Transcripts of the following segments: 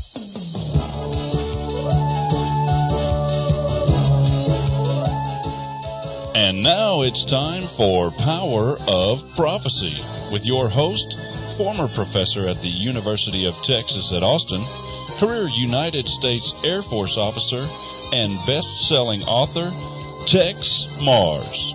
And now it's time for Power of Prophecy with your host, former professor at the University of Texas at Austin, career United States Air Force officer, and best-selling author, Tex Mars.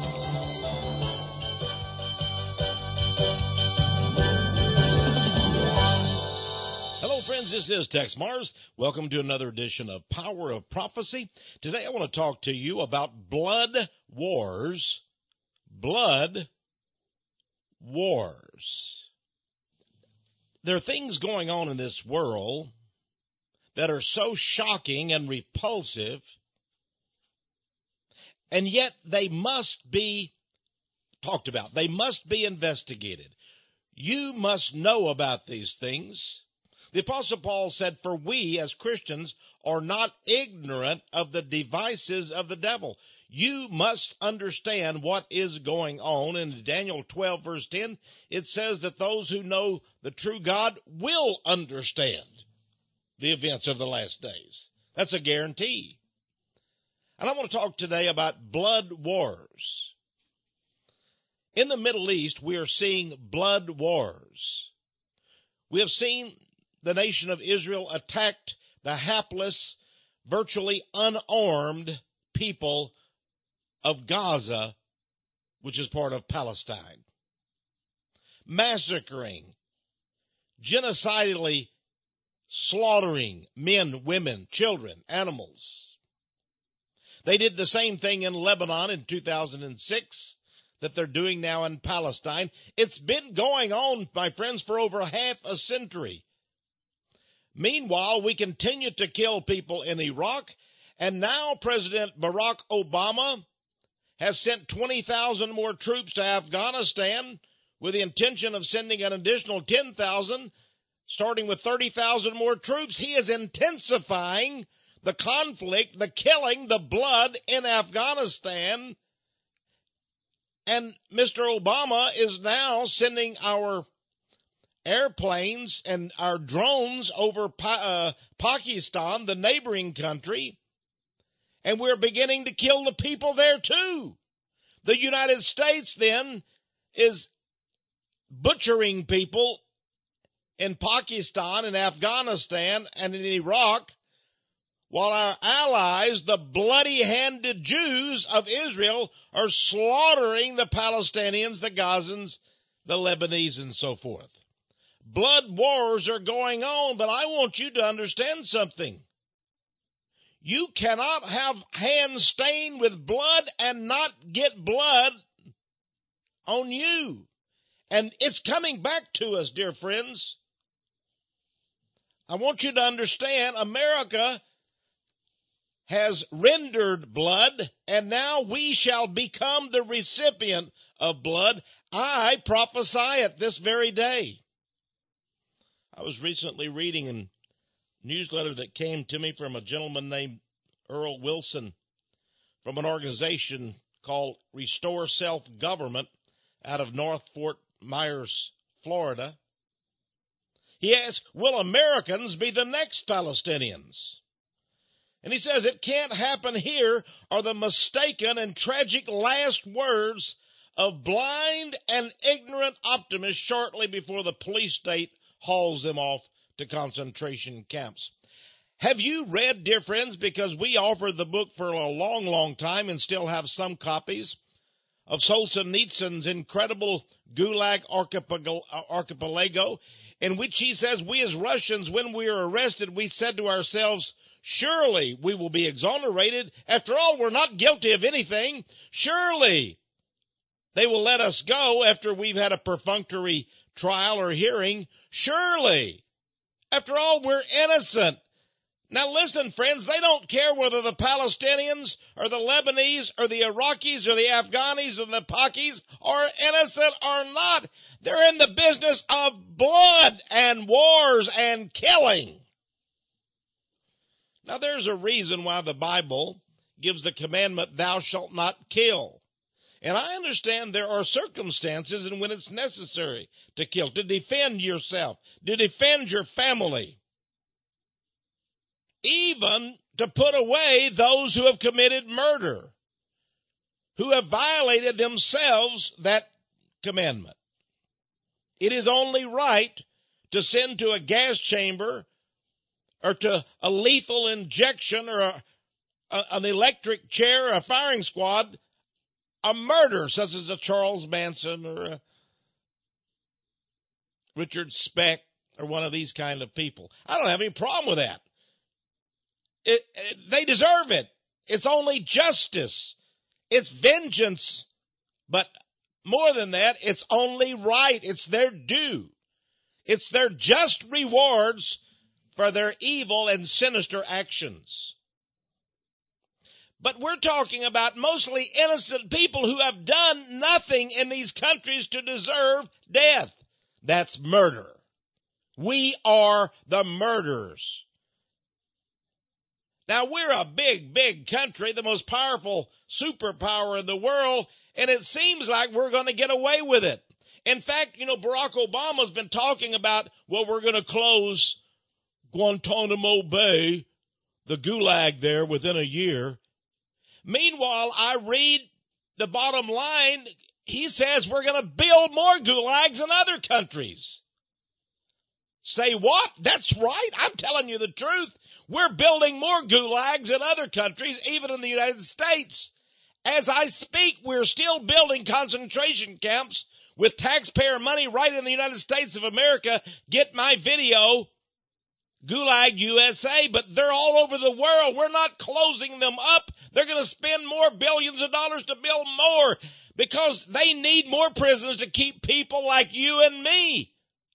Hello, friends. This is Tex Mars. Welcome to another edition of Power of Prophecy. Today I want to talk to you about blood wars. Blood wars. There are things going on in this world that are so shocking and repulsive, and yet they must be talked about. They must be investigated. You must know about these things. The Apostle Paul said, for we as Christians are not ignorant of the devices of the devil. You must understand what is going on. In Daniel 12 verse 10, it says that those who know the true God will understand the events of the last days. That's a guarantee. And I want to talk today about blood wars. In the Middle East, we are seeing blood wars. We have seen the nation of Israel attacked the hapless, virtually unarmed people of Gaza, which is part of Palestine, massacring, genocidally slaughtering men, women, children, animals. They did the same thing in Lebanon in 2006 that they're doing now in Palestine. It's been going on, my friends, for over half a century. Meanwhile, we continue to kill people in Iraq, and now President Barack Obama has sent 20,000 more troops to Afghanistan with the intention of sending an additional 10,000, starting with 30,000 more troops. He is intensifying the conflict, the killing, the blood in Afghanistan. And Mr. Obama is now sending our airplanes and our drones over Pakistan, the neighboring country, and we're beginning to kill the people there too. The United States then is butchering people in Pakistan and Afghanistan and in Iraq, while our allies, the bloody-handed Jews of Israel, are slaughtering the Palestinians, the Gazans, the Lebanese, and so forth. Blood wars are going on, but I want you to understand something. You cannot have hands stained with blood and not get blood on you. And it's coming back to us, dear friends. I want you to understand America has rendered blood, and now we shall become the recipient of blood. I prophesy it this very day. I was recently reading a newsletter that came to me from a gentleman named Earl Wilson from an organization called Restore Self-Government out of North Fort Myers, Florida. He asked, will Americans be the next Palestinians? And he says, it can't happen here are the mistaken and tragic last words of blind and ignorant optimists shortly before the police state hauls them off to concentration camps. Have you read, dear friends, because we offered the book for a long, long time and still have some copies of Solzhenitsyn's incredible Gulag Archipelago, in which he says, we as Russians, when we were arrested, we said to ourselves, surely we will be exonerated. After all, we're not guilty of anything. Surely they will let us go after we've had a perfunctory trial or hearing. Surely. After all, we're innocent. Now listen, friends, they don't care whether the Palestinians or the Lebanese or the Iraqis or the Afghanis or the Pakis are innocent or not. They're in the business of blood and wars and killing. Now there's a reason why the Bible gives the commandment, thou shalt not kill. And I understand there are circumstances in when it's necessary to kill, to defend yourself, to defend your family. even to put away those who have committed murder, who have violated themselves that commandment. It is only right to send to a gas chamber or to a lethal injection or an electric chair or a firing squad a murder such as a Charles Manson or a Richard Speck or one of these kind of people. I don't have any problem with that. They deserve it. It's only justice. It's vengeance. But more than that, it's only right. It's their due. It's their just rewards for their evil and sinister actions. But we're talking about mostly innocent people who have done nothing in these countries to deserve death. That's murder. We are the murderers. Now, we're a big, big country, the most powerful superpower in the world, and it seems like we're going to get away with it. In fact, Barack Obama's been talking about, well, we're going to close Guantanamo Bay, the gulag there, within a year. Meanwhile, I read the bottom line. He says we're going to build more gulags in other countries. Say what? That's right. I'm telling you the truth. We're building more gulags in other countries, even in the United States. As I speak, we're still building concentration camps with taxpayer money right in the United States of America. Get my video, Gulag USA, but they're all over the world. We're not closing them up. They're going to spend more billions of dollars to build more because they need more prisons to keep people like you and me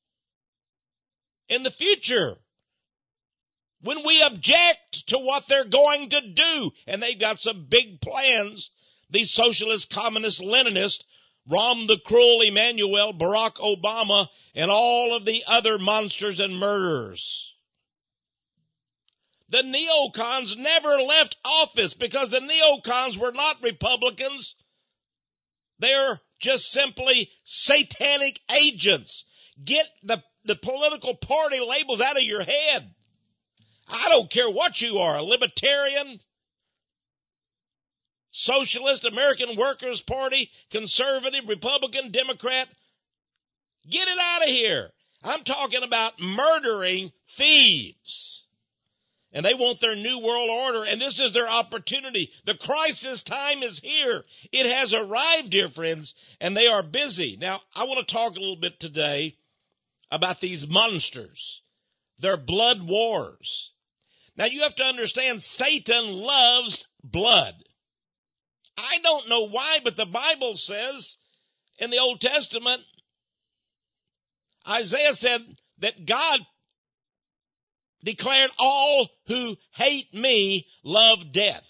in the future. When we object to what they're going to do, and they've got some big plans, these socialist, communist, Leninists, Rahm the Cruel, Emmanuel, Barack Obama, and all of the other monsters and murderers. The neocons never left office because the neocons were not Republicans. They're just simply satanic agents. Get the political party labels out of your head. I don't care what you are, a libertarian, socialist, American Workers' Party, conservative, Republican, Democrat. Get it out of here. I'm talking about murdering thieves. And they want their new world order, and this is their opportunity. The crisis time is here. It has arrived, dear friends, and they are busy. Now, I want to talk a little bit today about these monsters, their blood wars. Now, you have to understand, Satan loves blood. I don't know why, but the Bible says in the Old Testament, Isaiah said that God declared all who hate me love death.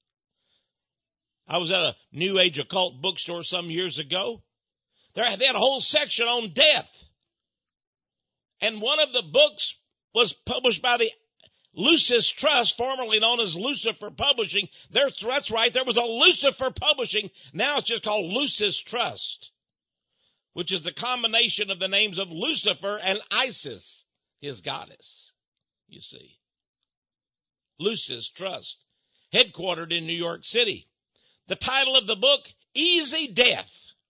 I was at a New Age occult bookstore some years ago. They had a whole section on death. And one of the books was published by the Lucis Trust, formerly known as Lucifer Publishing. That's right, there was a Lucifer Publishing. Now it's just called Lucis Trust, which is the combination of the names of Lucifer and Isis, his goddess, you see. Lucis Trust, headquartered in New York City. The title of the book, Easy Death.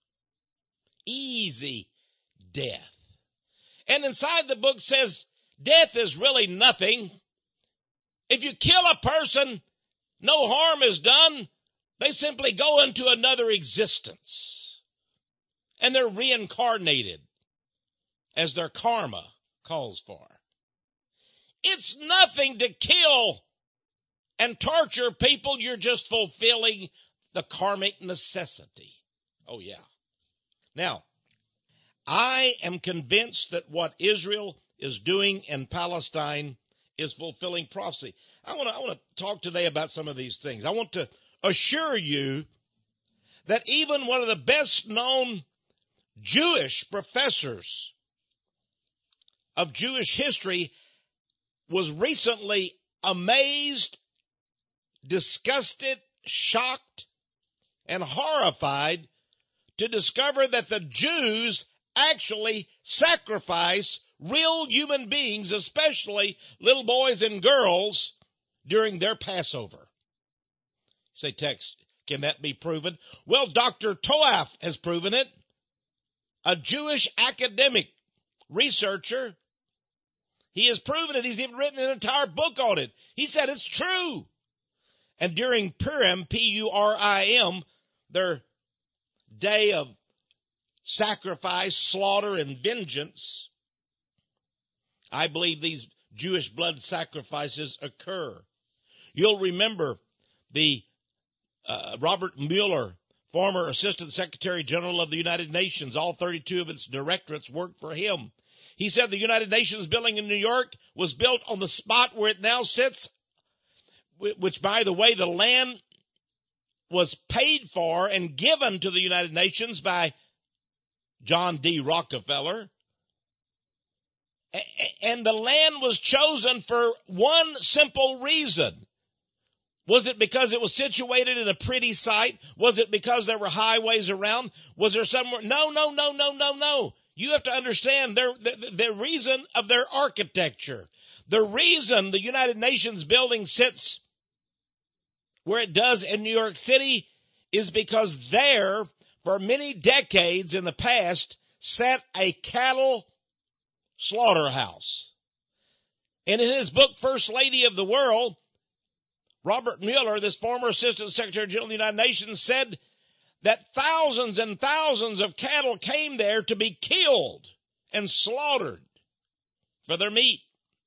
Easy Death. And inside the book says, death is really nothing. If you kill a person, no harm is done. They simply go into another existence. And they're reincarnated as their karma calls for. It's nothing to kill and torture people. You're just fulfilling the karmic necessity. Oh, yeah. Now, I am convinced that what Israel is doing in Palestine is fulfilling prophecy. I want to talk today about some of these things. I want to assure you that even one of the best known Jewish professors of Jewish history was recently amazed, disgusted, shocked, and horrified to discover that the Jews actually sacrifice real human beings, especially little boys and girls, during their Passover. Say, text, can that be proven? Well, Dr. Toaf has proven it. A Jewish academic researcher. He has proven it. He's even written an entire book on it. He said it's true. And during Purim, P-U-R-I-M, their day of sacrifice, slaughter, and vengeance, I believe these Jewish blood sacrifices occur. You'll remember the Robert Mueller, former Assistant Secretary General of the United Nations. All 32 of its directorates worked for him. He said the United Nations building in New York was built on the spot where it now sits, which, by the way, the land was paid for and given to the United Nations by John D. Rockefeller. And the land was chosen for one simple reason. Was it because it was situated in a pretty site? Was it because there were highways around? Was there somewhere? No. You have to understand the reason of their architecture. The reason the United Nations building sits where it does in New York City is because there, for many decades in the past, sat a cattle slaughterhouse. And in his book, First Lady of the World, Robert Mueller, this former Assistant Secretary General of the United Nations, said that thousands and thousands of cattle came there to be killed and slaughtered for their meat.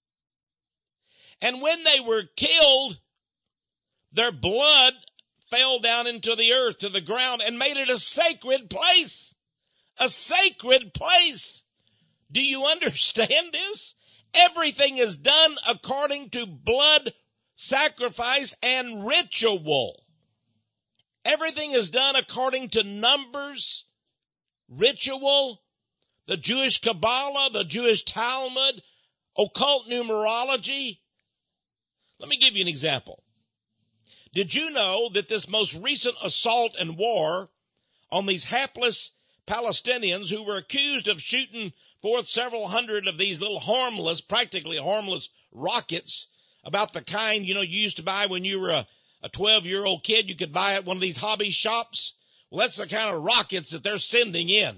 And when they were killed, their blood fell down into the earth, to the ground, and made it a sacred place. A sacred place. Do you understand this? Everything is done according to blood sacrifice and ritual. Everything is done according to numbers, ritual, the Jewish Kabbalah, the Jewish Talmud, occult numerology. Let me give you an example. Did you know that this most recent assault and war on these hapless Palestinians who were accused of shooting forth several hundred of these little harmless, practically harmless rockets, about the kind, you used to buy when you were a 12-year-old kid, you could buy at one of these hobby shops? Well, that's the kind of rockets that they're sending in.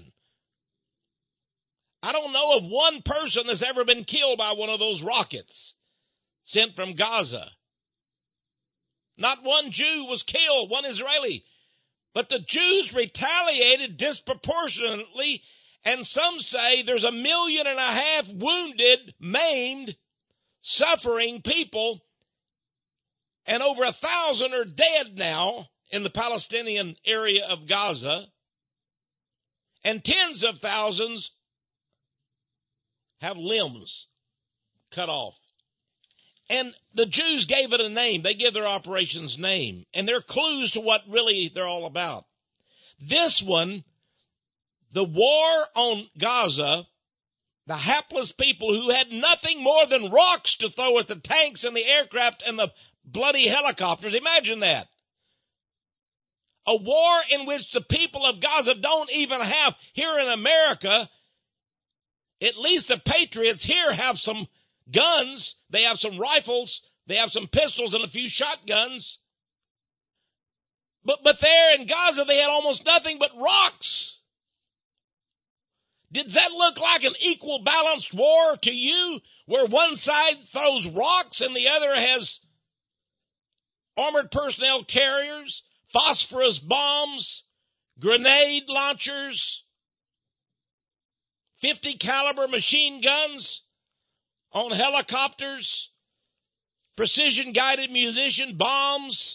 I don't know of one person that's ever been killed by one of those rockets sent from Gaza. Not one Jew was killed, one Israeli. But the Jews retaliated disproportionately, and some say there's 1.5 million wounded, maimed, suffering people, and over 1,000 are dead now in the Palestinian area of Gaza, and tens of thousands have limbs cut off. And the Jews gave it a name. They give their operation's name. And they're clues to what really they're all about. This one, the war on Gaza, the hapless people who had nothing more than rocks to throw at the tanks and the aircraft and the bloody helicopters. Imagine that. A war in which the people of Gaza don't even have, here in America, at least the patriots here have some guns, they have some rifles, they have some pistols and a few shotguns. But there in Gaza they had almost nothing but rocks. Did that look like an equal balanced war to you, where one side throws rocks and the other has armored personnel carriers, phosphorus bombs, grenade launchers, 50 caliber machine guns on helicopters, precision guided munition bombs,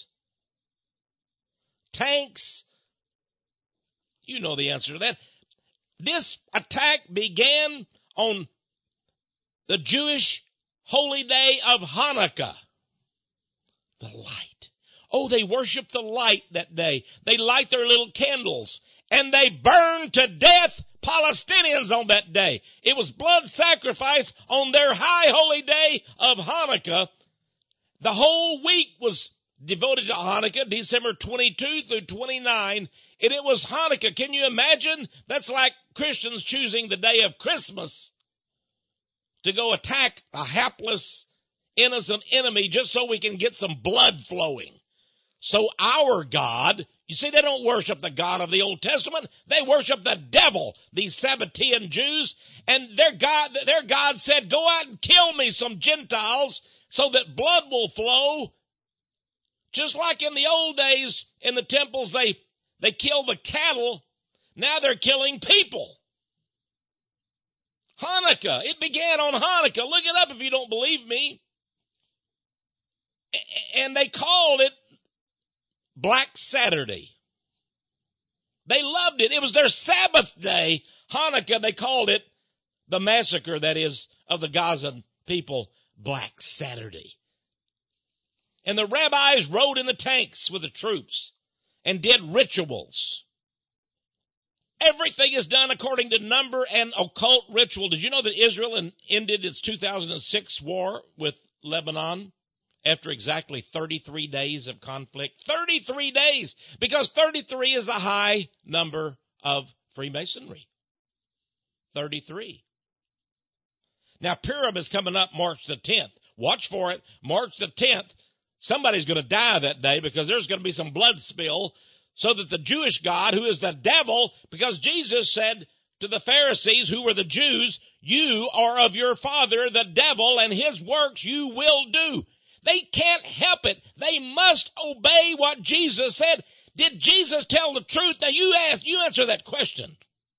tanks? You know the answer to that. This attack began on the Jewish holy day of Hanukkah. The light. Oh, they worship the light that day. They light their little candles and they burn to death Palestinians on that day. It was blood sacrifice on their high holy day of Hanukkah. The whole week was devoted to Hanukkah, December 22 through 29, and it was Hanukkah. Can you imagine? That's like Christians choosing the day of Christmas to go attack a hapless, innocent enemy just so we can get some blood flowing. So our God, you see, they don't worship the God of the Old Testament. They worship the devil, these Sabbatean Jews. And their God said, go out and kill me some Gentiles so that blood will flow. Just like in the old days in the temples, they killed the cattle. Now they're killing people. Hanukkah. It began on Hanukkah. Look it up if you don't believe me. And they called it Black Saturday. They loved it. It was their Sabbath day. Hanukkah, they called it the massacre, that is, of the Gaza people, Black Saturday. And the rabbis rode in the tanks with the troops and did rituals. Everything is done according to number and occult ritual. Did you know that Israel ended its 2006 war with Lebanon after exactly 33 days of conflict? 33 days! Because 33 is the high number of Freemasonry. 33. Now Purim is coming up March the 10th. Watch for it. March the 10th. Somebody's going to die that day because there's going to be some blood spill, so that the Jewish God, who is the devil, because Jesus said to the Pharisees, who were the Jews, you are of your father, the devil, and his works you will do. They can't help it. They must obey what Jesus said. Did Jesus tell the truth? Now you answer that question.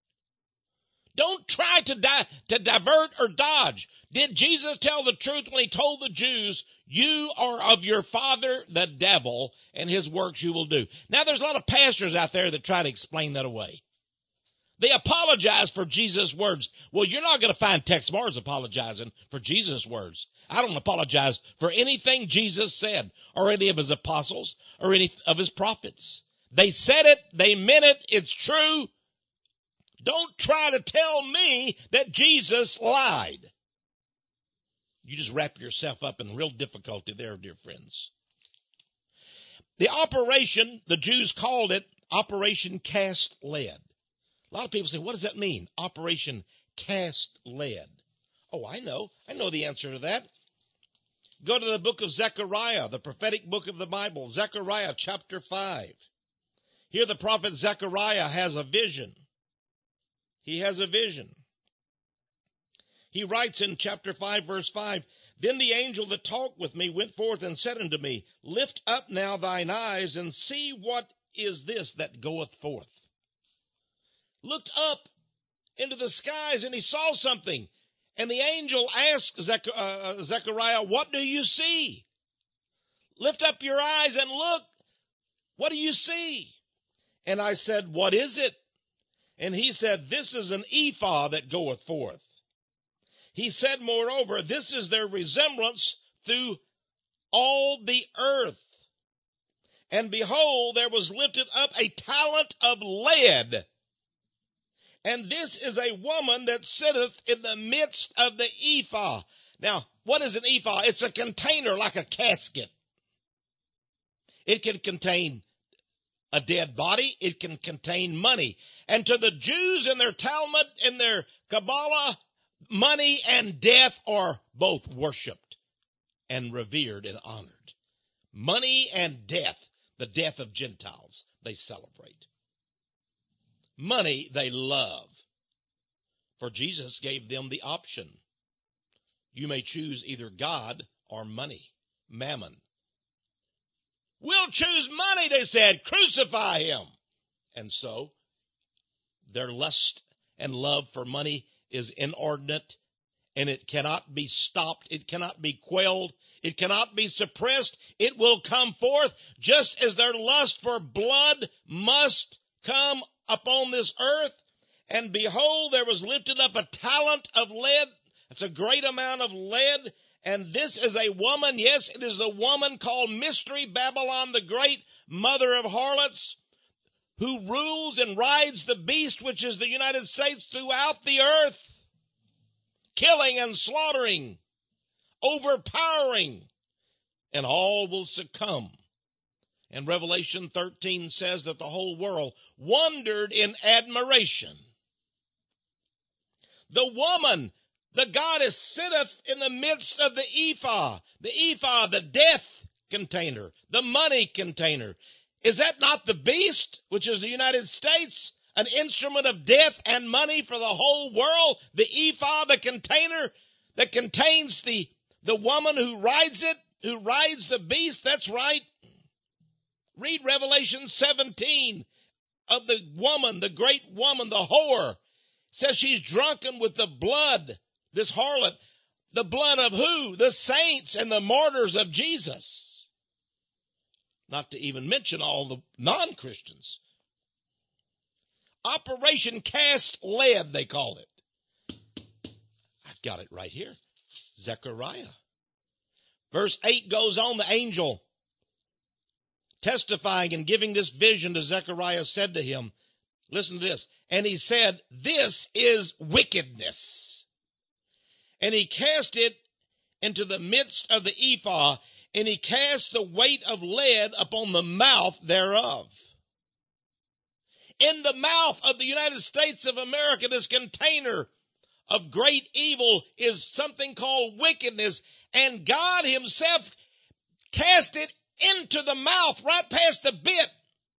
Don't try to divert or dodge. Did Jesus tell the truth when he told the Jews, you are of your father, the devil, and his works you will do? Now there's a lot of pastors out there that try to explain that away. They apologize for Jesus' words. Well, you're not going to find Tex Mars apologizing for Jesus' words. I don't apologize for anything Jesus said, or any of his apostles, or any of his prophets. They said it, they meant it, it's true. Don't try to tell me that Jesus lied. You just wrap yourself up in real difficulty there, dear friends. The operation, the Jews called it Operation Cast Lead. A lot of people say, what does that mean? Operation Cast Lead. Oh, I know the answer to that. Go to the book of Zechariah, the prophetic book of the Bible, Zechariah chapter 5. Here the prophet Zechariah has a vision. He has a vision. He writes in chapter 5, verse 5, then the angel that talked with me went forth and said unto me, lift up now thine eyes and see what is this that goeth forth. Looked up into the skies and he saw something. And the angel asked Zechariah, what do you see? Lift up your eyes and look. What do you see? And I said, what is it? And he said, this is an ephah that goeth forth. He said, moreover, this is their resemblance through all the earth. And behold, there was lifted up a talent of lead. And this is a woman that sitteth in the midst of the ephah. Now, what is an ephah? It's a container like a casket. It can contain a dead body. It can contain money. And to the Jews in their Talmud, in their Kabbalah, money and death are both worshipped and revered and honored. Money and death, the death of Gentiles, they celebrate. Money they love. For Jesus gave them the option. You may choose either God or money, mammon. We'll choose money, they said. Crucify him. And so their lust and love for money is inordinate, and it cannot be stopped. It cannot be quelled. It cannot be suppressed. It will come forth just as their lust for blood must come upon this earth. And behold, there was lifted up a talent of lead. That's a great amount of lead. And this is a woman. Yes, it is the woman called Mystery Babylon, the great mother of harlots, who rules and rides the beast, which is the United States, throughout the earth, killing and slaughtering, overpowering, and all will succumb. And Revelation 13 says that the whole world wondered in admiration. The woman The goddess sitteth in the midst of the ephah. The ephah, the death container, the money container. Is that not the beast, which is the United States, an instrument of death and money for the whole world? The ephah, the container that contains the woman who rides it, who rides the beast. That's right. Read Revelation 17 of the woman, the great woman, the whore. It says she's drunken with the blood, this harlot. The blood of who? The saints and the martyrs of Jesus. Not to even mention all the non-Christians. Operation Cast Lead, they call it. I've got it right here. Zechariah. Verse 8 goes on, the angel testifying and giving this vision to Zechariah said to him, listen to this, and he said, this is wickedness. And he cast it into the midst of the ephah, and he cast the weight of lead upon the mouth thereof. In the mouth of the United States of America, this container of great evil is something called wickedness, and God himself cast it into the mouth, right past the bit.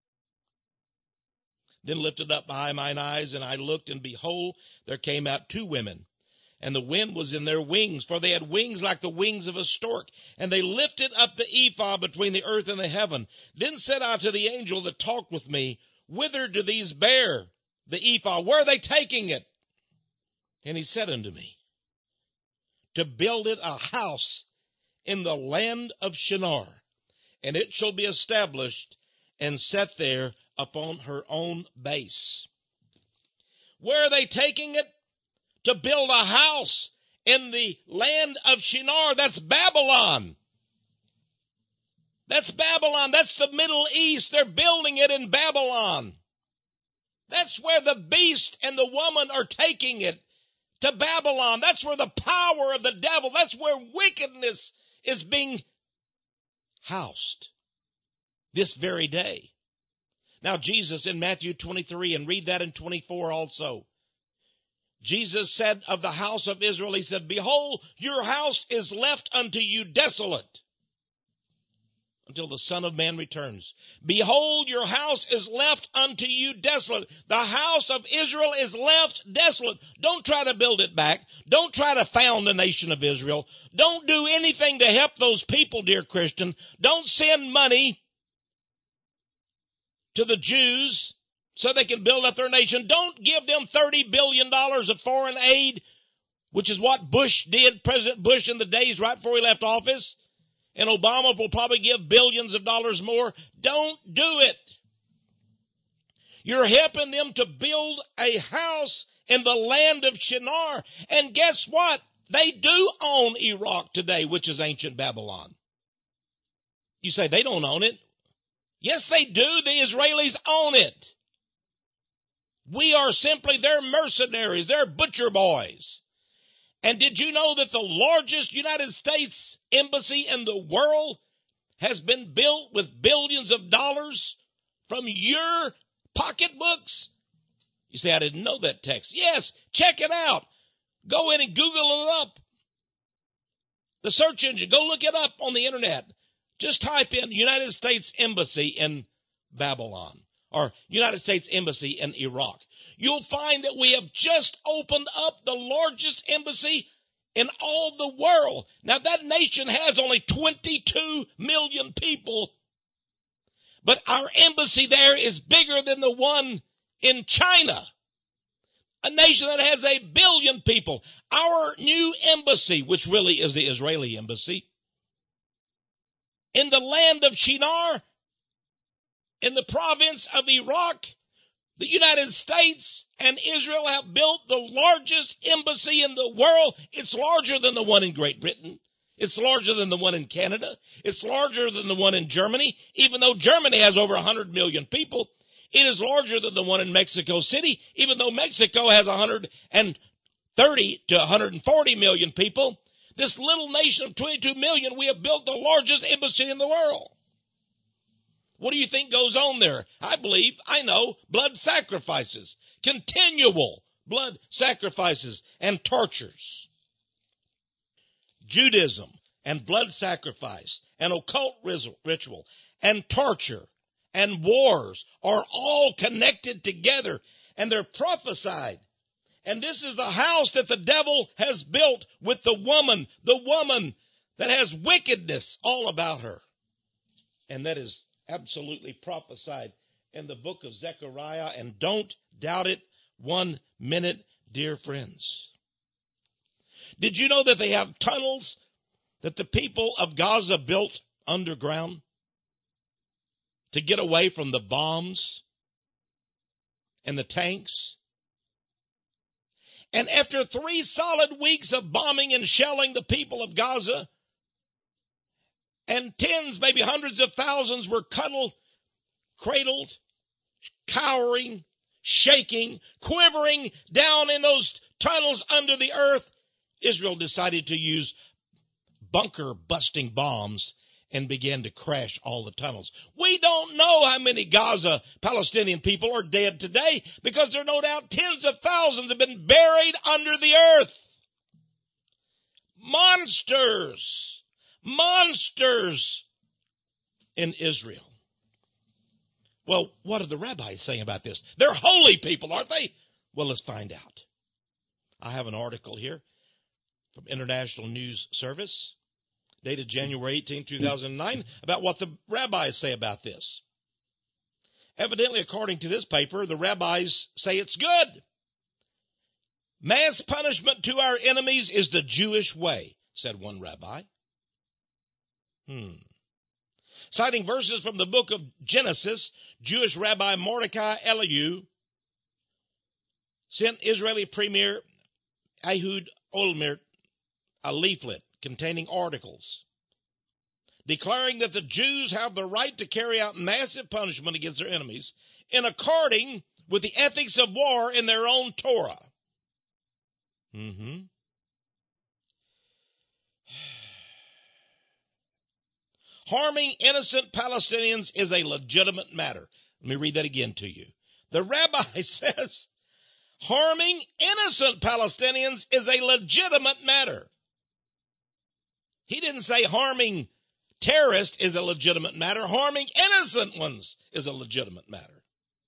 Then lifted up high mine eyes, and I looked, and behold, there came out two women. And the wind was in their wings, for they had wings like the wings of a stork. And they lifted up the ephah between the earth and the heaven. Then said I to the angel that talked with me, whither do these bear the ephah? Where are they taking it? And he said unto me, to build it a house in the land of Shinar, and it shall be established and set there upon her own base. Where are they taking it? To build a house in the land of Shinar. That's Babylon. That's Babylon. That's the Middle East. They're building it in Babylon. That's where the beast and the woman are taking it, to Babylon. That's where the power of the devil, that's where wickedness is being housed this very day. Now Jesus in Matthew 23, and read that in 24 also. Jesus said of the house of Israel, he said, behold, your house is left unto you desolate until the Son of Man returns. Behold, your house is left unto you desolate. The house of Israel is left desolate. Don't try to build it back. Don't try to found the nation of Israel. Don't do anything to help those people, dear Christian. Don't send money to the Jews so they can build up their nation. Don't give them $30 billion of foreign aid, which is what Bush did, President Bush, in the days right before he left office. And Obama will probably give billions of dollars more. Don't do it. You're helping them to build a house in the land of Shinar. And guess what? They do own Iraq today, which is ancient Babylon. You say they don't own it. Yes, they do. The Israelis own it. We are simply their mercenaries, their butcher boys. And did you know that the largest United States embassy in the world has been built with billions of dollars from your pocketbooks? You say, I didn't know that text. Yes, check it out. Go in and Google it up. The search engine, go look it up on the internet. Just type in United States Embassy in Babylon or United States Embassy in Iraq. You'll find that we have just opened up the largest embassy in all the world. Now that nation has only 22 million people, but our embassy there is bigger than the one in China, a nation that has 1 billion people. Our new embassy, which really is the Israeli embassy, in the land of Shinar, in the province of Iraq, the United States and Israel have built the largest embassy in the world. It's larger than the one in Great Britain. It's larger than the one in Canada. It's larger than the one in Germany. Even though Germany has over 100 million people, it is larger than the one in Mexico City, even though Mexico has 130 to 140 million people. This little nation of 22 million, we have built the largest embassy in the world. What do you think goes on there? I know, blood sacrifices, continual blood sacrifices and tortures. Judaism and blood sacrifice and occult ritual and torture and wars are all connected together, and they're prophesied. And this is the house that the devil has built with the woman that has wickedness all about her. And that is absolutely prophesied in the book of Zechariah, and don't doubt it 1 minute, dear friends. Did you know that they have tunnels that the people of Gaza built underground to get away from the bombs and the tanks? And after 3 solid weeks of bombing and shelling the people of Gaza, and tens, maybe hundreds of thousands were cradled, cowering, shaking, quivering down in those tunnels under the earth, Israel decided to use bunker-busting bombs and began to crash all the tunnels. We don't know how many Gaza Palestinian people are dead today, because there are no doubt tens of thousands have been buried under the earth. Monsters in Israel. Well, what are the rabbis saying about this? They're holy people, aren't they? Well, let's find out. I have an article here from International News Service, dated January 18, 2009, about what the rabbis say about this. Evidently, according to this paper, the rabbis say it's good. Mass punishment to our enemies is the Jewish way, said one rabbi. Citing verses from the book of Genesis, Jewish Rabbi Mordecai Eliyahu sent Israeli Premier Ehud Olmert a leaflet containing articles declaring that the Jews have the right to carry out massive punishment against their enemies in according with the ethics of war in their own Torah. Harming innocent Palestinians is a legitimate matter. Let me read that again to you. The rabbi says harming innocent Palestinians is a legitimate matter. He didn't say harming terrorists is a legitimate matter. Harming innocent ones is a legitimate matter.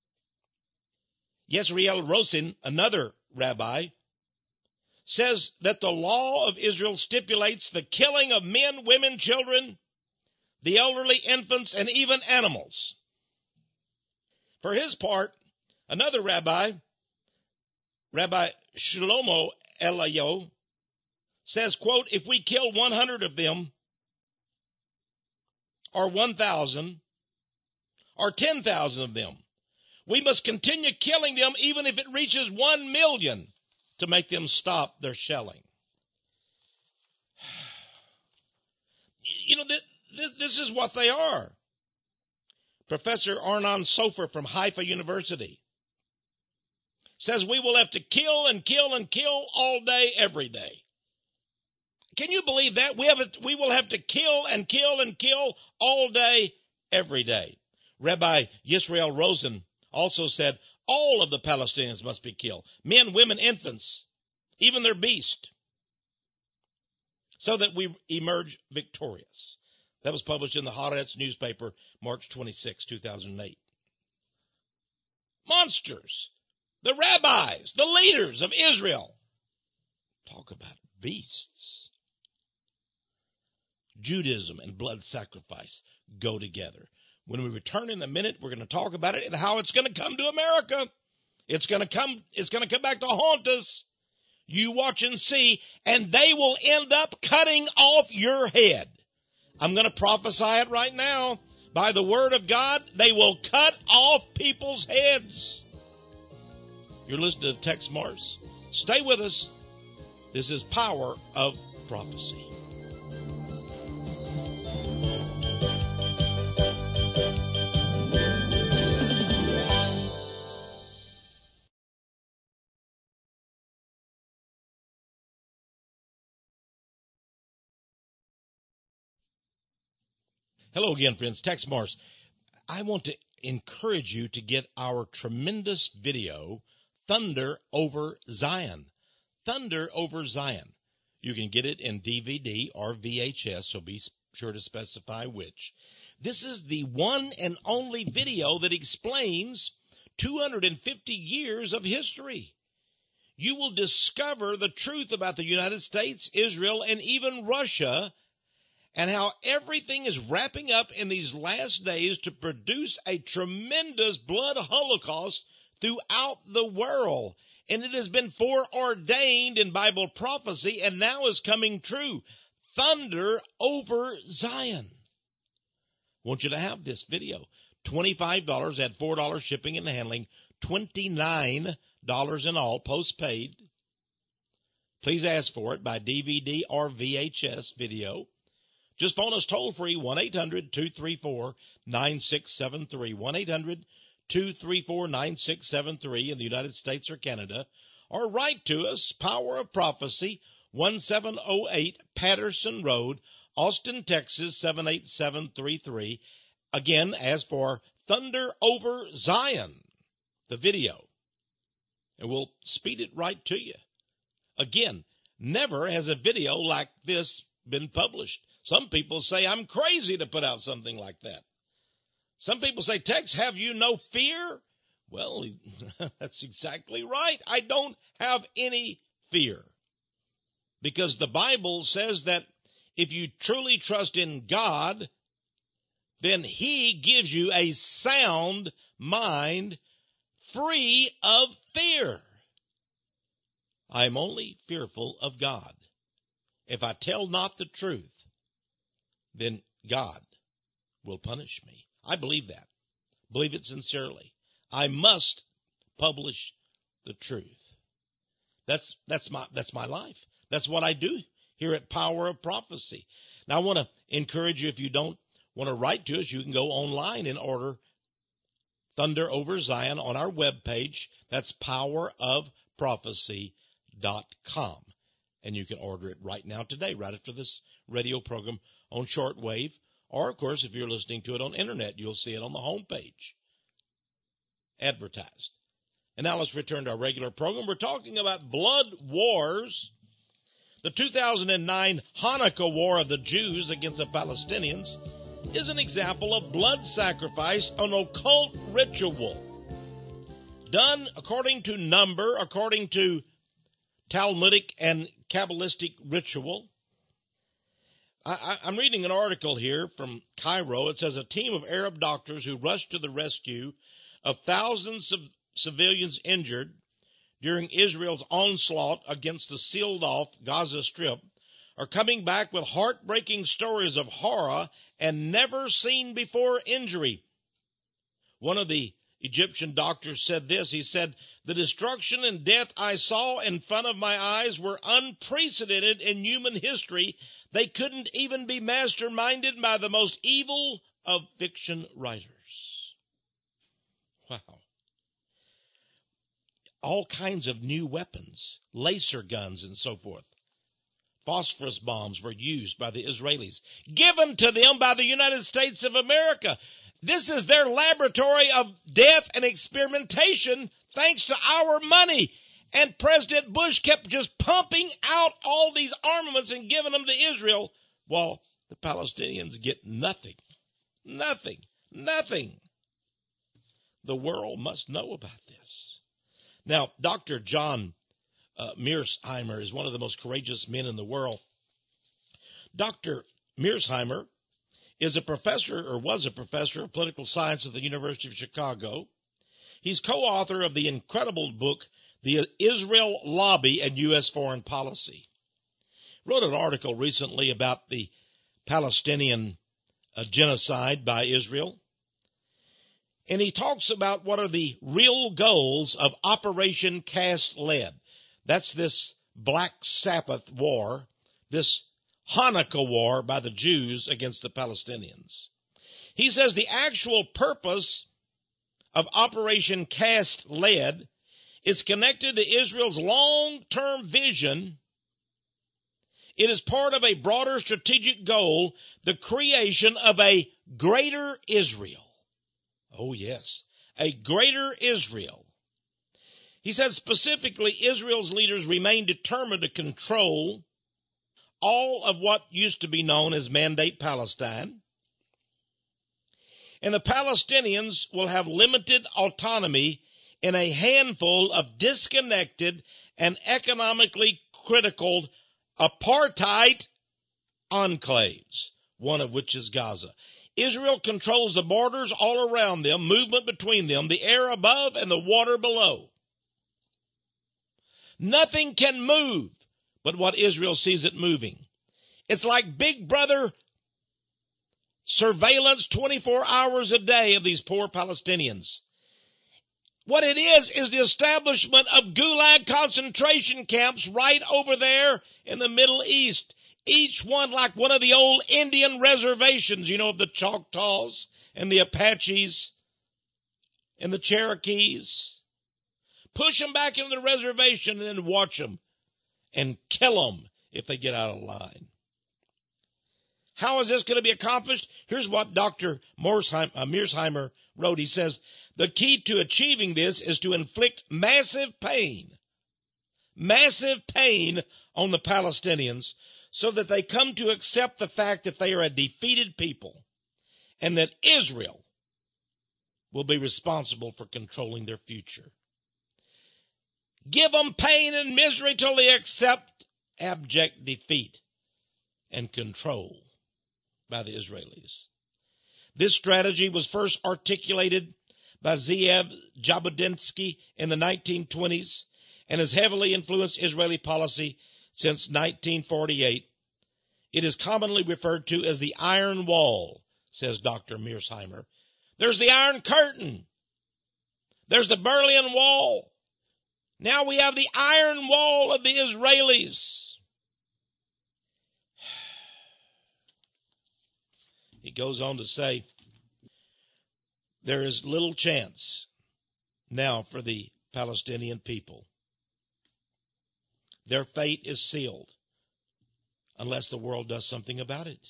Yisrael Rosin, another rabbi, says that the law of Israel stipulates the killing of men, women, children, the elderly, infants, and even animals. For his part, another rabbi, Rabbi Shlomo Eliyahu, says, quote, if we kill 100 of them, or 1,000, or 10,000 of them, we must continue killing them even if it reaches 1 million to make them stop their shelling. You know, this is what they are. Professor Arnon Sofer from Haifa University says we will have to kill and kill and kill all day, every day. Can you believe that? We will have to kill and kill and kill all day, every day. Rabbi Yisrael Rosen also said all of the Palestinians must be killed. Men, women, infants, even their beast, so that we emerge victorious. That was published in the Haaretz newspaper, March 26, 2008. Monsters, the rabbis, the leaders of Israel. Talk about beasts. Judaism and blood sacrifice go together. When we return in a minute, we're going to talk about it and how it's going to come to America. It's going to come back to haunt us. You watch and see, and they will end up cutting off your head. I'm going to prophesy it right now. By the word of God, they will cut off people's heads. You're listening to Tex Mars. Stay with us. This is Power of Prophecy. Hello again, friends. Tex Mars. I want to encourage you to get our tremendous video, Thunder Over Zion. Thunder Over Zion. You can get it in DVD or VHS, so be sure to specify which. This is the one and only video that explains 250 years of history. You will discover the truth about the United States, Israel, and even Russia, and how everything is wrapping up in these last days to produce a tremendous blood holocaust throughout the world. And it has been foreordained in Bible prophecy and now is coming true. Thunder over Zion. I want you to have this video. $25 at $4 shipping and handling, $29 in all, postpaid. Please ask for it by DVD or VHS video. Just phone us toll free, 1-800-234-9673, 1-800-234-9673 in the United States or Canada, or write to us, Power of Prophecy, 1708 Patterson Road, Austin, Texas, 78733. Again, as for Thunder over Zion, the video, and we'll speed it right to you. Again, never has a video like this been published. Some people say I'm crazy to put out something like that. Some people say, Tex, have you no fear? Well, that's exactly right. I don't have any fear. Because the Bible says that if you truly trust in God, then He gives you a sound mind free of fear. I am only fearful of God. If I tell not the truth, then God will punish me. I believe that. Believe it sincerely. I must publish the truth. That's my life. That's what I do here at Power of Prophecy. Now, I want to encourage you, if you don't want to write to us, you can go online and order Thunder over Zion on our webpage. That's powerofprophecy.com. And you can order it right now today, right after this radio program on shortwave. Or, of course, if you're listening to it on internet, you'll see it on the homepage, advertised. And now let's return to our regular program. We're talking about blood wars. The 2009 Hanukkah War of the Jews against the Palestinians is an example of blood sacrifice, an occult ritual done according to number, according to Talmudic and Kabbalistic ritual. I'm reading an article here from Cairo. It says a team of Arab doctors who rushed to the rescue of thousands of civilians injured during Israel's onslaught against the sealed-off Gaza Strip are coming back with heartbreaking stories of horror and never-seen-before injury. One of the Egyptian doctors said this. He said, "The destruction and death I saw in front of my eyes were unprecedented in human history. They couldn't even be masterminded by the most evil of fiction writers." Wow. All kinds of new weapons, laser guns and so forth. Phosphorus bombs were used by the Israelis, given to them by the United States of America. This is their laboratory of death and experimentation thanks to our money. And President Bush kept just pumping out all these armaments and giving them to Israel while the Palestinians get nothing. Nothing. Nothing. The world must know about this. Now, Dr. John Mearsheimer is one of the most courageous men in the world. Dr. Mearsheimer is a professor, or was a professor of political science at the University of Chicago. He's co-author of the incredible book, The Israel Lobby and U.S. Foreign Policy. Wrote an article recently about the Palestinian genocide by Israel. And he talks about what are the real goals of Operation Cast Lead. That's this Black Sabbath war, this Hanukkah war by the Jews against the Palestinians. He says the actual purpose of Operation Cast Lead is connected to Israel's long-term vision. It is part of a broader strategic goal, the creation of a greater Israel. Oh, yes, a greater Israel. He said specifically Israel's leaders remain determined to control all of what used to be known as Mandate Palestine. And the Palestinians will have limited autonomy in a handful of disconnected and economically critical apartheid enclaves, one of which is Gaza. Israel controls the borders all around them, movement between them, the air above and the water below. Nothing can move but what Israel sees it moving. It's like Big Brother surveillance 24 hours a day of these poor Palestinians. What it is the establishment of Gulag concentration camps right over there in the Middle East. Each one like one of the old Indian reservations, of the Choctaws and the Apaches and the Cherokees. Push them back into the reservation and then watch them and kill them if they get out of line. How is this going to be accomplished? Here's what Dr. Mearsheimer wrote. He says, the key to achieving this is to inflict massive pain on the Palestinians so that they come to accept the fact that they are a defeated people and that Israel will be responsible for controlling their future. Give them pain and misery till they accept abject defeat and control by the Israelis. This strategy was first articulated by Zeev Jabotinsky in the 1920s and has heavily influenced Israeli policy since 1948. It is commonly referred to as the Iron Wall, says Dr. Mearsheimer. There's the Iron Curtain. There's the Berlin Wall. Now we have the Iron Wall of the Israelis. He goes on to say, there is little chance now for the Palestinian people. Their fate is sealed unless the world does something about it.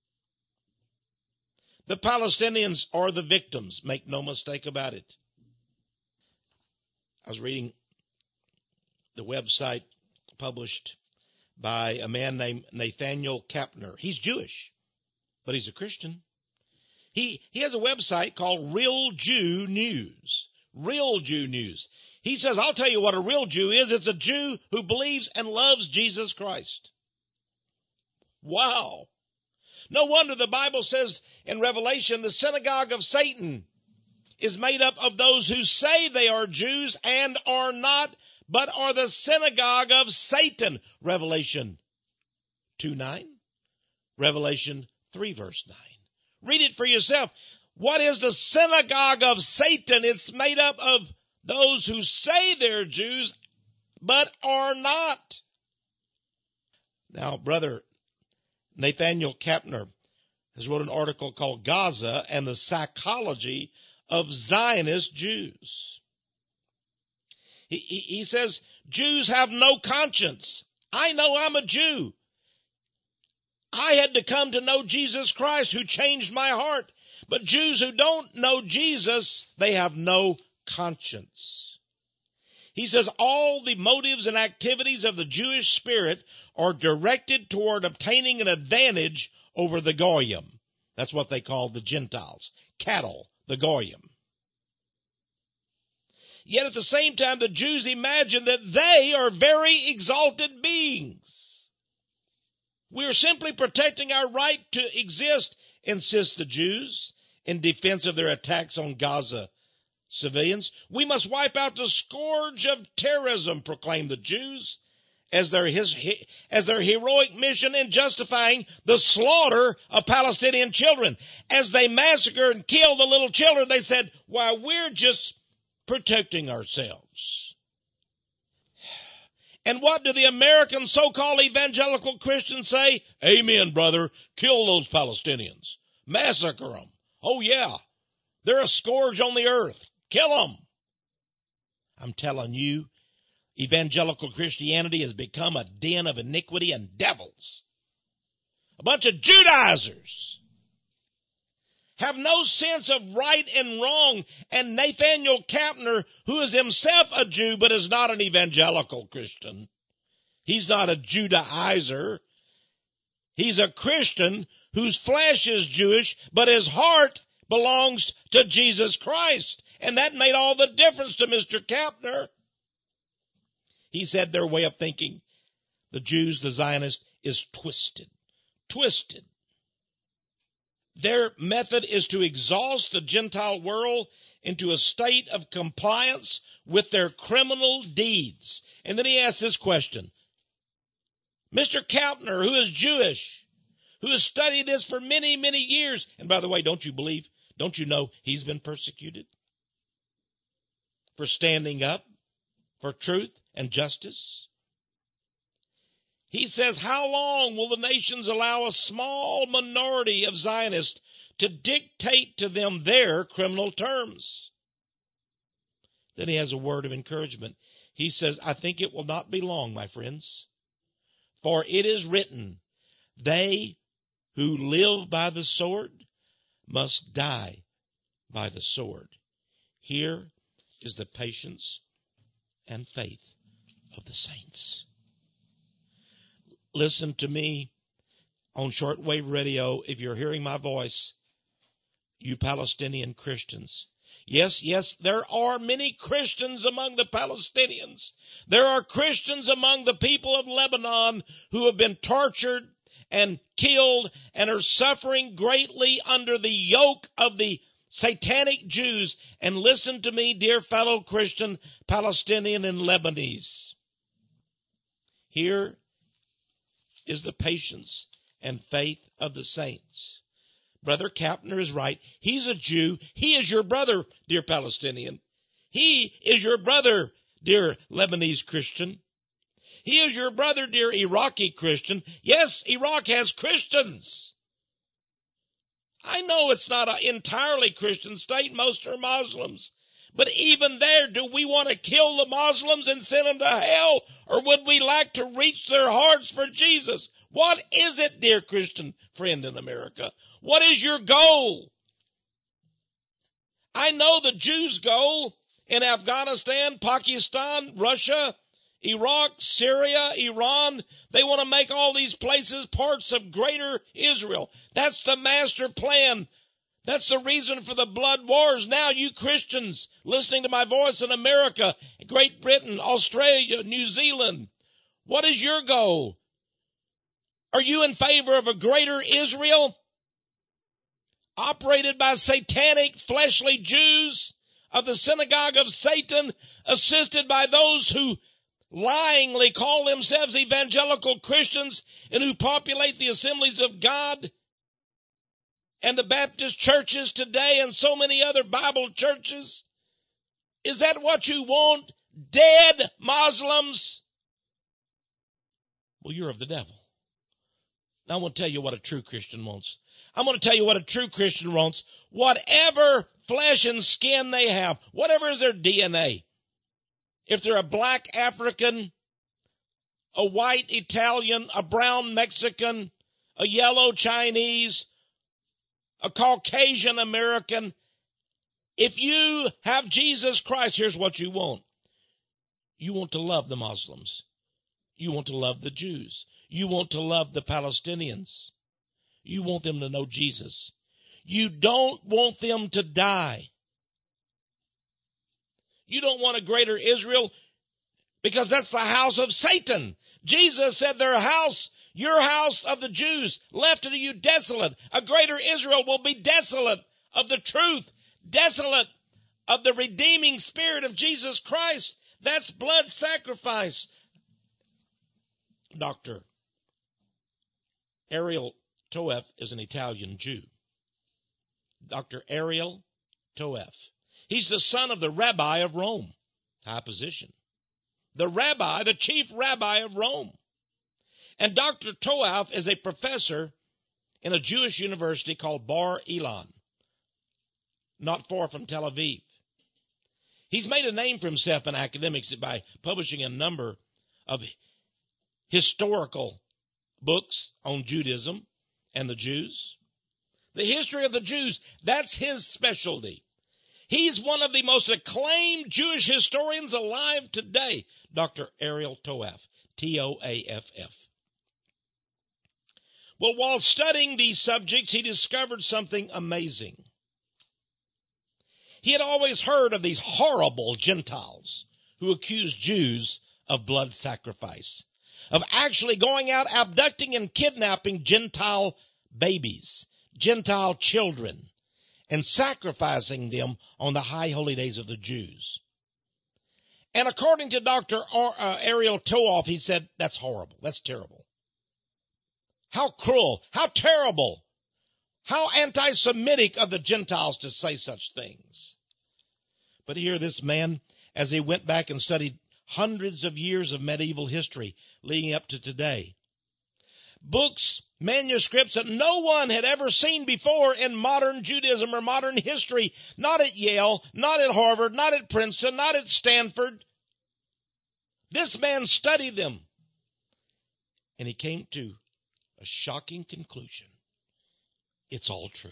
The Palestinians are the victims, make no mistake about it. I was reading the website published by a man named Nathaniel Kapner. He's Jewish, but he's a Christian. He has a website called Real Jew News. Real Jew News. He says, I'll tell you what a real Jew is. It's a Jew who believes and loves Jesus Christ. Wow. No wonder the Bible says in Revelation, the synagogue of Satan is made up of those who say they are Jews and are not, but are the synagogue of Satan. Revelation 2:9. Revelation 3 verse 9. Read it for yourself. What is the synagogue of Satan? It's made up of those who say they're Jews, but are not. Now, brother Nathaniel Kapner has wrote an article called Gaza and the Psychology of Zionist Jews. He says, Jews have no conscience. I know I'm a Jew. I had to come to know Jesus Christ who changed my heart. But Jews who don't know Jesus, they have no conscience. He says all the motives and activities of the Jewish spirit are directed toward obtaining an advantage over the Goyim. That's what they call the Gentiles. Cattle, the Goyim. Yet at the same time, the Jews imagine that they are very exalted beings. We are simply protecting our right to exist, insist the Jews, in defense of their attacks on Gaza civilians. We must wipe out the scourge of terrorism, proclaim the Jews, as their heroic mission in justifying the slaughter of Palestinian children. As they massacre and kill the little children, they said, why, we're just protecting ourselves. And what do the American so-called evangelical Christians say? Amen, brother. Kill those Palestinians. Massacre them. Oh, yeah. They're a scourge on the earth. Kill them. I'm telling you, evangelical Christianity has become a den of iniquity and devils. A bunch of Judaizers. Have no sense of right and wrong. And Nathaniel Kapner, who is himself a Jew but is not an evangelical Christian, he's not a Judaizer. He's a Christian whose flesh is Jewish, but his heart belongs to Jesus Christ. And that made all the difference to Mr. Kapner. He said their way of thinking, the Jews, the Zionists, is twisted. Twisted. Their method is to exhaust the Gentile world into a state of compliance with their criminal deeds. And then he asked this question. Mr. Kapner, who is Jewish, who has studied this for many, many years, and by the way, don't you know he's been persecuted for standing up for truth and justice? He says, how long will the nations allow a small minority of Zionists to dictate to them their criminal terms? Then he has a word of encouragement. He says, I think it will not be long, my friends, for it is written, they who live by the sword must die by the sword. Here is the patience and faith of the saints. Listen to me on shortwave radio if you're hearing my voice, you Palestinian Christians. Yes, there are many Christians among the Palestinians. There are Christians among the people of Lebanon who have been tortured and killed and are suffering greatly under the yoke of the satanic Jews. And listen to me, dear fellow Christian, Palestinian and Lebanese. Here is the patience and faith of the saints. Brother Kapner is right. He's a Jew. He is your brother, dear Palestinian. He is your brother, dear Lebanese Christian. He is your brother, dear Iraqi Christian. Yes, Iraq has Christians. I know it's not an entirely Christian state. Most are Muslims. But even there, do we want to kill the Muslims and send them to hell? Or would we like to reach their hearts for Jesus? What is it, dear Christian friend in America? What is your goal? I know the Jews' goal in Afghanistan, Pakistan, Russia, Iraq, Syria, Iran. They want to make all these places parts of greater Israel. That's the master plan. That's the reason for the blood wars. Now you Christians listening to my voice in America, Great Britain, Australia, New Zealand, what is your goal? Are you in favor of a greater Israel operated by satanic fleshly Jews of the synagogue of Satan, assisted by those who lyingly call themselves evangelical Christians and who populate the assemblies of God and the Baptist churches today and so many other Bible churches? Is that what you want? Dead Muslims? Well, you're of the devil. Now I'm going to tell you what a true Christian wants. I'm going to tell you what a true Christian wants. Whatever flesh and skin they have, whatever is their DNA. If they're a black African, a white Italian, a brown Mexican, a yellow Chinese, a Caucasian American, if you have Jesus Christ, here's what you want. You want to love the Muslims. You want to love the Jews. You want to love the Palestinians. You want them to know Jesus. You don't want them to die. You don't want a greater Israel because that's the house of Satan. Jesus said their house, your house of the Jews, left to you desolate. A greater Israel will be desolate of the truth, desolate of the redeeming spirit of Jesus Christ. That's blood sacrifice. Dr. Ariel Toef is an Italian Jew. Dr. Ariel Toef. He's the son of the rabbi of Rome. High position. The rabbi, the chief rabbi of Rome. And Dr. Toef is a professor in a Jewish university called Bar Ilan, not far from Tel Aviv. He's made a name for himself in academics by publishing a number of historical books on Judaism and the Jews. The history of the Jews, that's his specialty. He's one of the most acclaimed Jewish historians alive today, Dr. Ariel Toef, T-O-A-F-F. Well, while studying these subjects, he discovered something amazing. He had always heard of these horrible Gentiles who accused Jews of blood sacrifice, of actually going out abducting and kidnapping Gentile babies, Gentile children, and sacrificing them on the high holy days of the Jews. And according to Dr. Ariel Toaf, he said, that's horrible. That's terrible. How cruel, how terrible, how anti-Semitic of the Gentiles to say such things. But here this man, as he went back and studied hundreds of years of medieval history leading up to today, books, manuscripts that no one had ever seen before in modern Judaism or modern history, not at Yale, not at Harvard, not at Princeton, not at Stanford. This man studied them, and he came to a shocking conclusion. It's all true.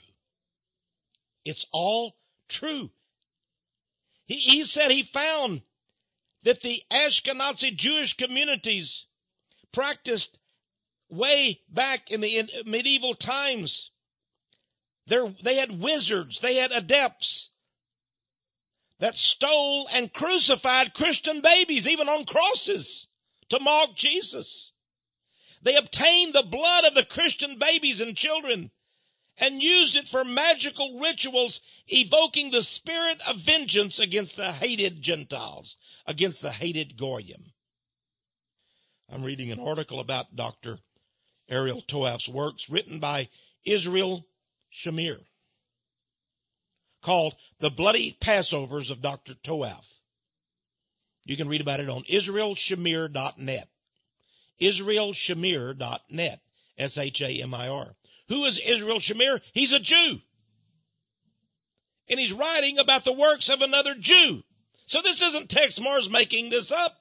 It's all true. He said he found that the Ashkenazi Jewish communities practiced way back in the medieval times. They had wizards, they had adepts that stole and crucified Christian babies, even on crosses, to mock Jesus. They obtained the blood of the Christian babies and children and used it for magical rituals, evoking the spirit of vengeance against the hated Gentiles, against the hated Goyim. I'm reading an article about Dr. Ariel Toaf's works written by Israel Shamir, called The Bloody Passovers of Dr. Toaf. You can read about it on israelshamir.net. israelshamir.net. Shamir. Who is Israel Shamir? He's a Jew. And he's writing about the works of another Jew. So this isn't Tex Mars making this up.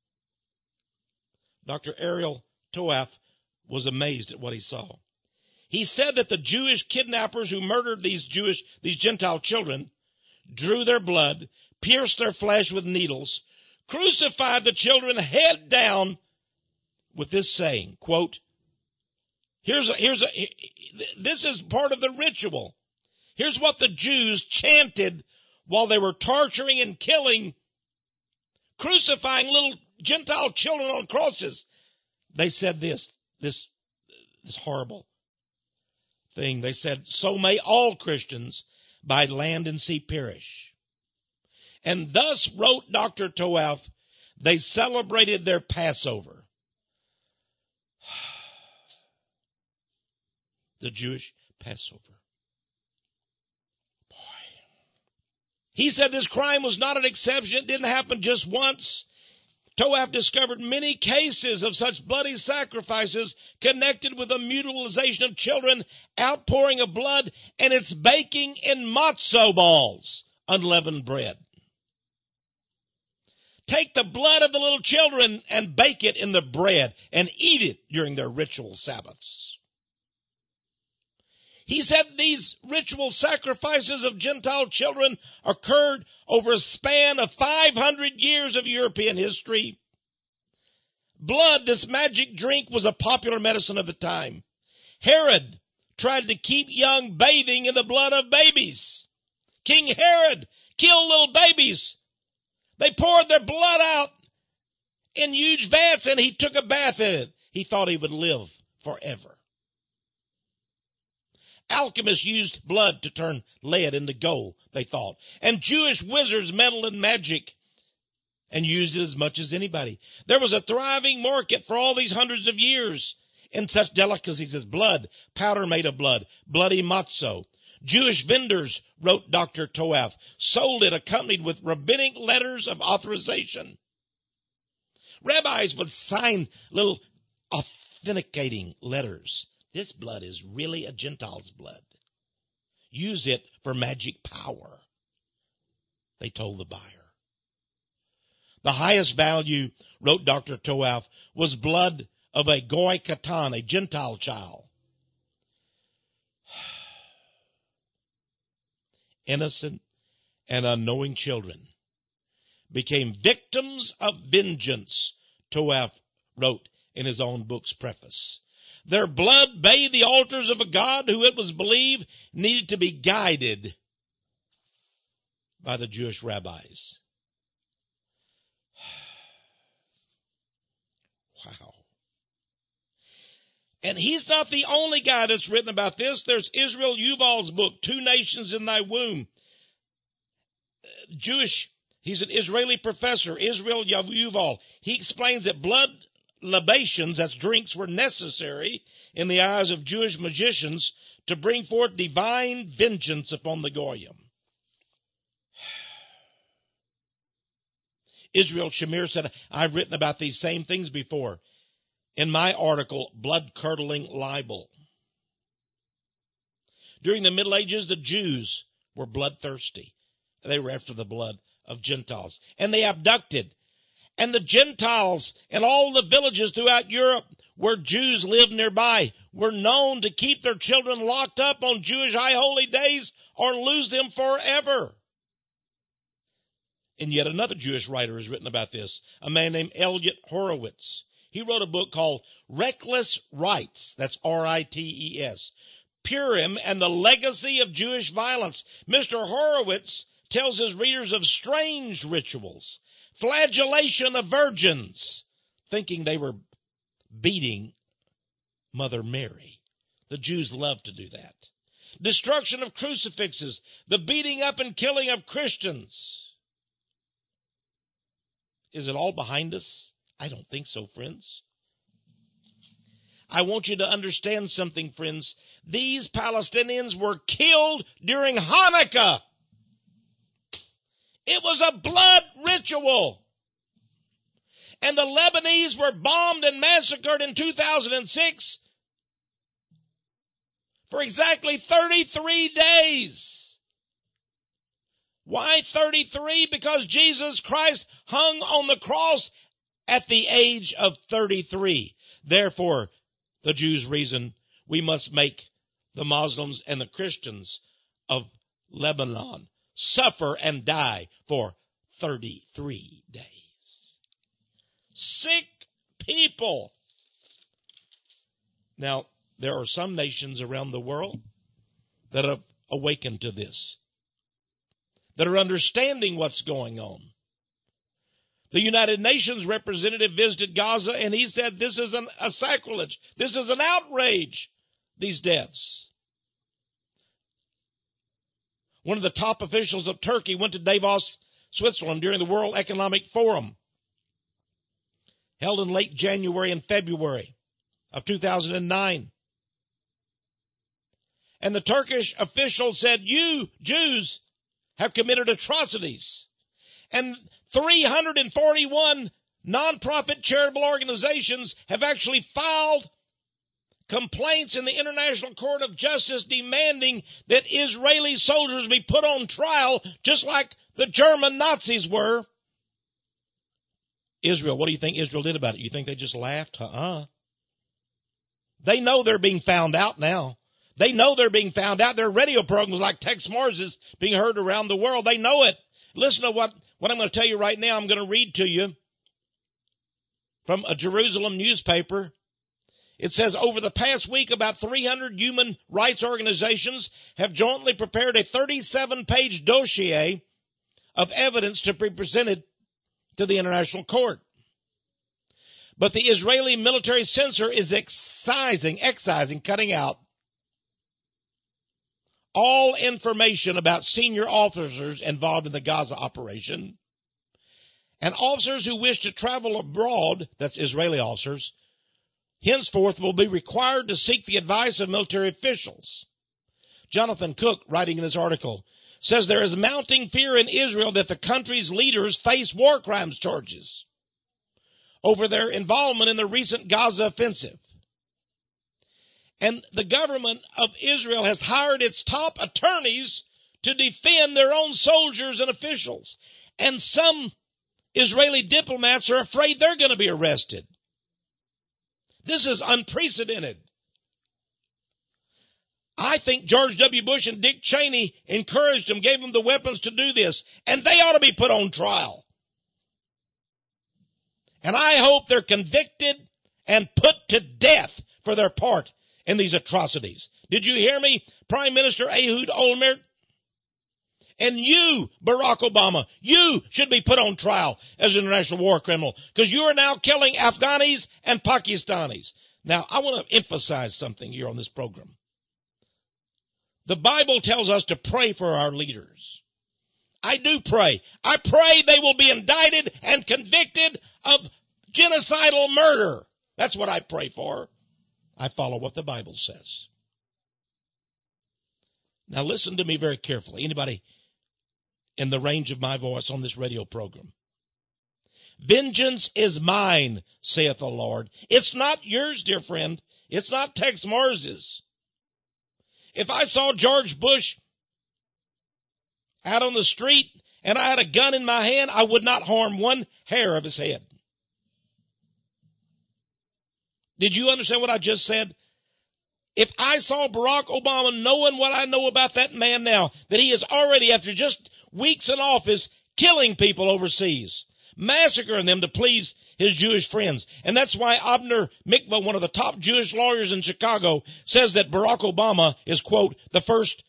Dr. Ariel Toaf was amazed at what he saw. He said that the Jewish kidnappers who murdered these Gentile children drew their blood, pierced their flesh with needles, crucified the children head down with this saying, quote, this is part of the ritual. Here's what the Jews chanted while they were torturing and killing, crucifying little Gentile children on crosses. They said this horrible thing. They said, so may all Christians by land and sea perish. And thus, wrote Dr. Toaf, they celebrated their Passover. The Jewish Passover. Boy. He said this crime was not an exception. It didn't happen just once. Toaf discovered many cases of such bloody sacrifices connected with the mutilization of children, outpouring of blood, and its baking in matzo balls, unleavened bread. Take the blood of the little children and bake it in the bread and eat it during their ritual Sabbaths. He said these ritual sacrifices of Gentile children occurred over a span of 500 years of European history. Blood, this magic drink, was a popular medicine of the time. Herod tried to keep young bathing in the blood of babies. King Herod killed little babies. They poured their blood out in huge vats and he took a bath in it. He thought he would live forever. Alchemists used blood to turn lead into gold, they thought. And Jewish wizards meddled in magic and used it as much as anybody. There was a thriving market for all these hundreds of years in such delicacies as blood, powder made of blood, bloody matzo. Jewish vendors, wrote Dr. Toaf, sold it accompanied with rabbinic letters of authorization. Rabbis would sign little authenticating letters. This blood is really a Gentile's blood. Use it for magic power, they told the buyer. The highest value, wrote Dr. Toaf, was blood of a goy katan, a Gentile child. Innocent and unknowing children became victims of vengeance, Toaf wrote in his own book's preface. Their blood bathed the altars of a God who it was believed needed to be guided by the Jewish rabbis. Wow. And he's not the only guy that's written about this. There's Israel Yuval's book, Two Nations in Thy Womb. He's an Israeli professor, Israel Yuval. He explains that blood libations, that's drinks, were necessary in the eyes of Jewish magicians to bring forth divine vengeance upon the Goyim. Israel Shamir said, I've written about these same things before in my article, Blood-Curdling Libel. During the Middle Ages, the Jews were bloodthirsty. They were after the blood of Gentiles. And they abducted. And the Gentiles in all the villages throughout Europe where Jews lived nearby were known to keep their children locked up on Jewish high holy days or lose them forever. And yet another Jewish writer has written about this, a man named Elliot Horowitz. He wrote a book called Reckless Rites, that's R-I-T-E-S, Purim and the Legacy of Jewish Violence. Mr. Horowitz tells his readers of strange rituals, flagellation of virgins, thinking they were beating Mother Mary. The Jews love to do that. Destruction of crucifixes, the beating up and killing of Christians. Is it all behind us? I don't think so, friends. I want you to understand something, friends. These Palestinians were killed during Hanukkah. It was a blood ritual. And the Lebanese were bombed and massacred in 2006 for exactly 33 days. Why 33? Because Jesus Christ hung on the cross at the age of 33. Therefore, the Jews reason we must make the Muslims and the Christians of Lebanon suffer and die for 33 days. Sick people. Now, there are some nations around the world that have awakened to this, that are understanding what's going on. The United Nations representative visited Gaza and he said this is a sacrilege. This is an outrage, these deaths. One of the top officials of Turkey went to Davos, Switzerland during the World Economic Forum held in late January and February of 2009. And the Turkish official said, you Jews have committed atrocities. And 341 nonprofit charitable organizations have actually filed complaints in the International Court of Justice demanding that Israeli soldiers be put on trial just like the German Nazis were. Israel, what do you think Israel did about it? You think they just laughed? They know they're being found out now. They know they're being found out. Their radio programs like Tex Mars is being heard around the world. They know it. Listen to what I'm going to tell you right now. I'm going to read to you from a Jerusalem newspaper. It says, over the past week, about 300 human rights organizations have jointly prepared a 37-page dossier of evidence to be presented to the International Court. But the Israeli military censor is excising, cutting out all information about senior officers involved in the Gaza operation. And officers who wish to travel abroad, that's Israeli officers, henceforth will be required to seek the advice of military officials. Jonathan Cook, writing in this article, says there is mounting fear in Israel that the country's leaders face war crimes charges over their involvement in the recent Gaza offensive. And the government of Israel has hired its top attorneys to defend their own soldiers and officials. And some Israeli diplomats are afraid they're going to be arrested. This is unprecedented. I think George W. Bush and Dick Cheney encouraged them, gave them the weapons to do this, and they ought to be put on trial. And I hope they're convicted and put to death for their part in these atrocities. Did you hear me, Prime Minister Ehud Olmert? And you, Barack Obama, you should be put on trial as an international war criminal because you are now killing Afghanis and Pakistanis. Now, I want to emphasize something here on this program. The Bible tells us to pray for our leaders. I do pray. I pray they will be indicted and convicted of genocidal murder. That's what I pray for. I follow what the Bible says. Now listen to me very carefully. Anybody in the range of my voice on this radio program. Vengeance is mine, saith the Lord. It's not yours, dear friend. It's not Tex Mars's. If I saw George Bush out on the street and I had a gun in my hand, I would not harm one hair of his head. Did you understand what I just said? If I saw Barack Obama, knowing what I know about that man now, that he is already, after just weeks in office, killing people overseas, massacring them to please his Jewish friends. And that's why Abner Mikva, one of the top Jewish lawyers in Chicago, says that Barack Obama is, quote, the first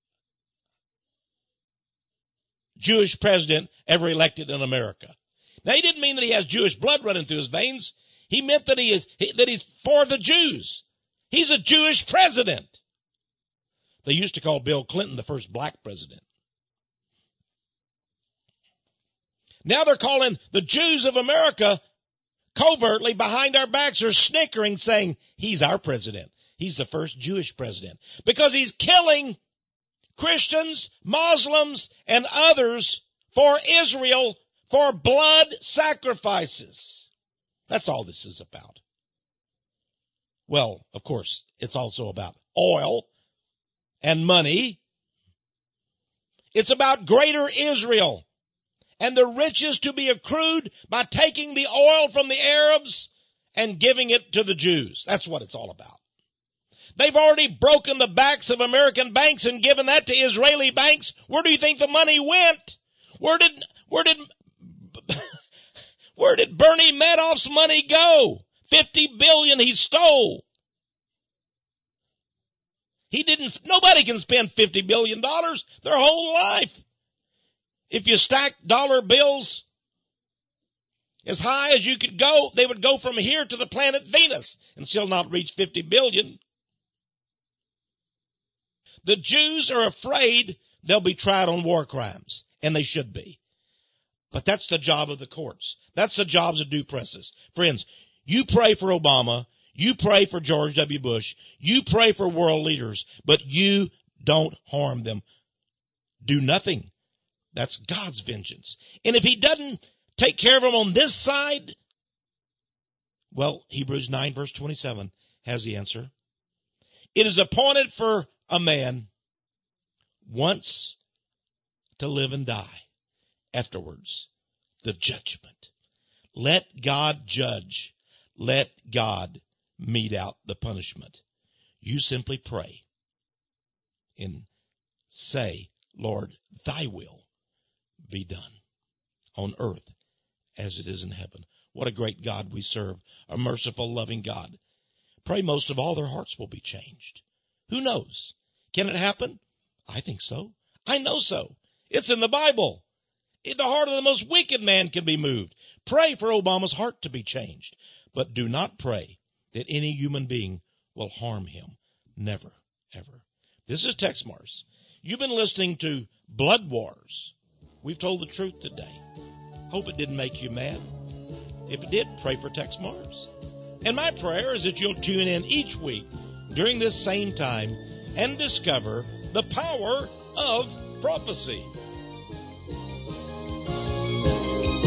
Jewish president ever elected in America. Now, he didn't mean that he has Jewish blood running through his veins. He meant that he's for the Jews. He's a Jewish president. They used to call Bill Clinton the first black president. Now they're calling the Jews of America covertly behind our backs are snickering, saying he's our president. He's the first Jewish president because he's killing Christians, Muslims, and others for Israel for blood sacrifices. That's all this is about. Well, of course, it's also about oil and money. It's about greater Israel and the riches to be accrued by taking the oil from the Arabs and giving it to the Jews. That's what it's all about. They've already broken the backs of American banks and given that to Israeli banks. Where do you think the money went? Where did Bernie Madoff's money go? $50 billion he stole. Nobody can spend $50 billion their whole life. If you stack dollar bills as high as you could go, they would go from here to the planet Venus and still not reach 50 billion. The Jews are afraid they'll be tried on war crimes, and they should be. But that's the job of the courts. That's the jobs of due process. Friends, you pray for Obama. You pray for George W. Bush. You pray for world leaders, but you don't harm them. Do nothing. That's God's vengeance. And if he doesn't take care of them on this side, well, Hebrews 9 verse 27 has the answer. It is appointed for a man once to live and die. Afterwards, the judgment. Let God judge. Let God mete out the punishment. You simply pray and say, Lord, thy will be done on earth as it is in heaven. What a great God we serve, a merciful, loving God. Pray most of all their hearts will be changed. Who knows? Can it happen? I think so. I know so. It's in the Bible. The heart of the most wicked man can be moved. Pray for Obama's heart to be changed. But do not pray that any human being will harm him. Never, ever. This is Tex Mars. You've been listening to Blood Wars. We've told the truth today. Hope it didn't make you mad. If it did, pray for Tex Mars. And my prayer is that you'll tune in each week during this same time and discover the power of prophecy.